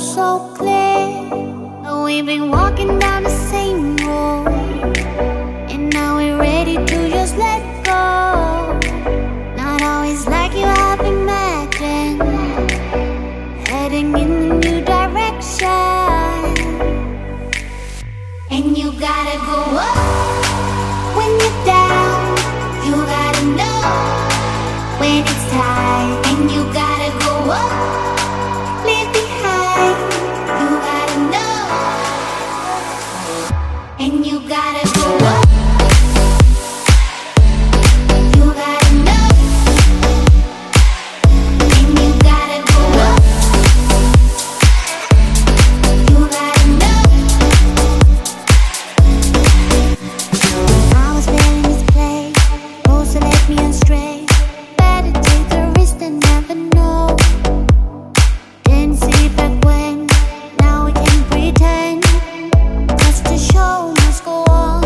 so clear. We've been walking down the same road, and now we're ready to just let go. Not always like you have imagined, heading in a new direction. And you gotta go up when you're down. You gotta know when it's time. And you gotta go up, leave behind. You gotta know. And you gotta go up. You gotta know. And you gotta go up. You gotta know. I was feeling this place, rules that led me astray. Better take the risk than never know. Didn't see back when, now we can pretend. Just the show must go on.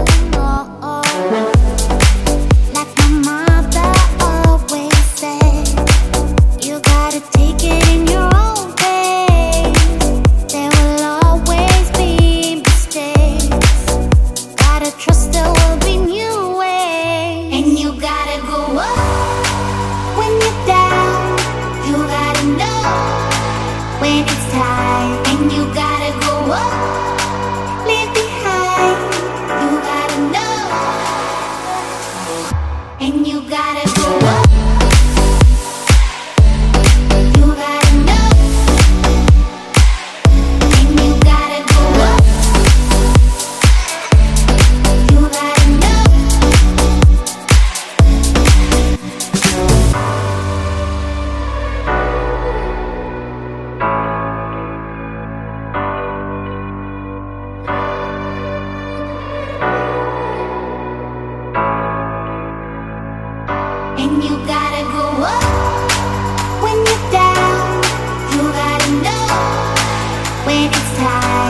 Like my mother always said, you gotta take it in your own pace. There will always be mistakes. Gotta trust there will be new ways. And you gotta go up when you're down. You gotta know when it's time. And you gotta go up, leave behind. You gotta know. And you gotta go up. You gotta know. And you gotta go up. You gotta know. And you gotta go up when you're down. You gotta know when it's time.